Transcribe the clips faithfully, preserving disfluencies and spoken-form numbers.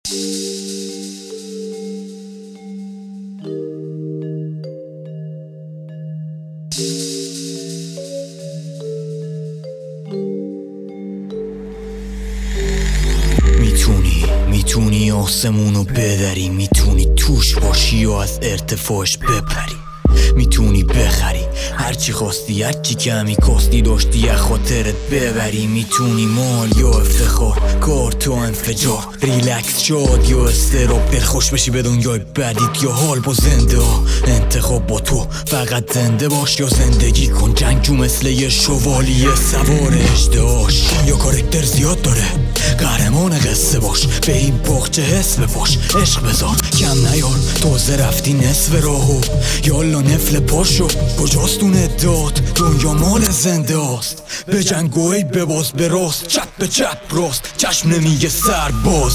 میتونی میتونی آسمونو بدری، میتونی توش باشی و از ارتفاعش بپری، میتونی بخری هرچی خواستی، هرچی کمی کاستی داشتی از خاطرت ببری، میتونی مال یا افتخار، کار تو انفجار، ریلکس شاد یا استراب، دل خوش بشی به دنیای بدیت یا حال با زنده ها. انتخاب با تو، فقط زنده باش یا زندگی کن. جنگجو مثل یه شوالیه سوار اژدهاش، یا کارکتر زیاد داره قهرمان قصه باش، به این باغچه حس بپاش، عشق بذار کم نیار، تازه رفتی نصف راهو، یالا نفل پاشو، کجاست اون ادعات؟ دنیا مال زنده هاست، به جنگوی بباز به راست، چپ به چپ راست، چشم نمیگه سرباز.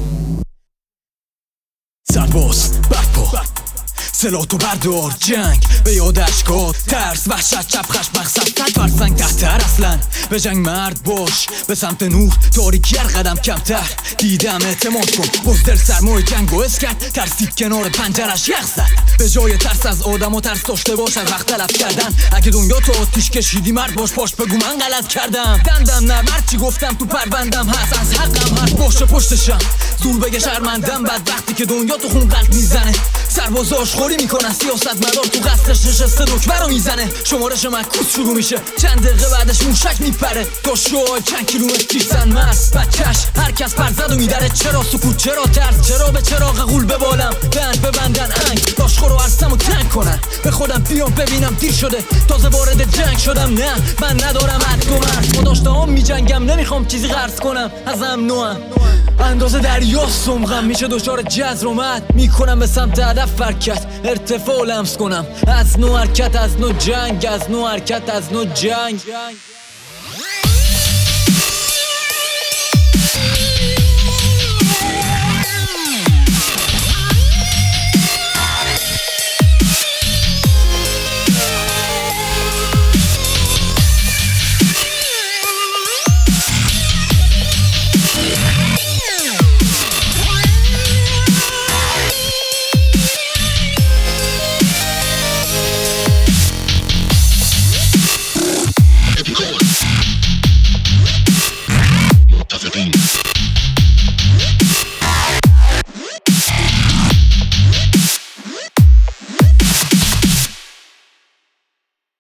سرباز برپا، سلاتو بردار، جنگ به یاد اشکات، ترس وحشت چپ خشم مقصد صد فرسنگ تحتر، اصلا به جنگ مرد باش، به سمت نور تاریکی هر قدم کمتر، دیدم اعتماد کن، بزدل سرمای جنگ و اسکت، ترسید کنار پنجرش یخ زد، به جای ترس از آدم و ترس داشته باش از وقت تلف کردن، اگه دنیا تو آتیش کشیدی مرد باش، باش بگو من غلط کردم، دندم نه مرد چی گفتم تو پروندم هست، از حقم هست باشه پشتشم، زور بگه شرمندم بعد وقتی که دنیا تو خون قلب میزنه، سربازاش خوری میکنن سیاست مدار تو قصرش نشسته دکمه رو میزنه، شمارش مکوس شروع میشه چند دقیقه بعدش موشک میپره، تا شوهای چند کیلومتری زن مرد بچهش هر کس پرزد و میدره، چرا سکوت چرا ترس، چرا به چراغ غول ببالم بند ببندن انگ، داشخور و عرصم و تنگ کنن، به خودم بیام ببینم دیر شده تازه وارد جنگ شدم، نه من ندارم حد و مرز، با داشته هم میجنگم نمیخوام چیزی قرض کنم، ازم نوام اندازه دریا سمغم میشه دچار جزر و مد، میکنم به سمت هدف حرکت، ارتفاع لمس کنم، از نو حرکت از نو جنگ، از نو حرکت از نو جنگ.